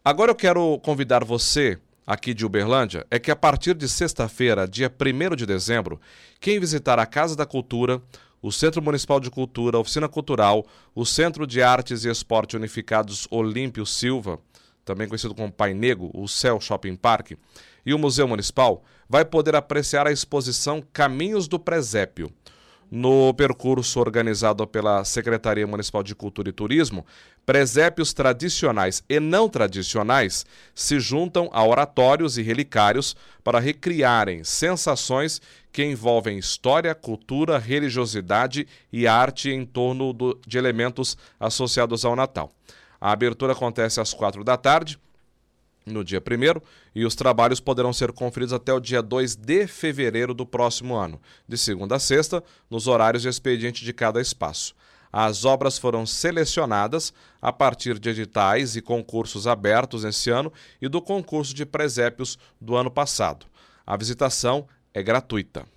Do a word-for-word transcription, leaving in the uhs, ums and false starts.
Agora eu quero convidar você, aqui de Uberlândia, é que a partir de sexta-feira, dia primeiro de dezembro, quem visitar a Casa da Cultura, o Centro Municipal de Cultura, a Oficina Cultural, o Centro de Artes e Esporte Unificados Olímpio Silva, também conhecido como Pai Nego, o Céu Shopping Park, e o Museu Municipal, vai poder apreciar a exposição Caminhos do Presépio. No percurso organizado pela Secretaria Municipal de Cultura e Turismo, presépios tradicionais e não tradicionais se juntam a oratórios e relicários para recriarem sensações que envolvem história, cultura, religiosidade e arte em torno do, de elementos associados ao Natal. A abertura acontece às quatro da tarde, no dia primeiro, e os trabalhos poderão ser conferidos até o dia dois de fevereiro do próximo ano, de segunda a sexta, nos horários de expediente de cada espaço. As obras foram selecionadas a partir de editais e concursos abertos esse ano e do concurso de presépios do ano passado. A visitação é gratuita.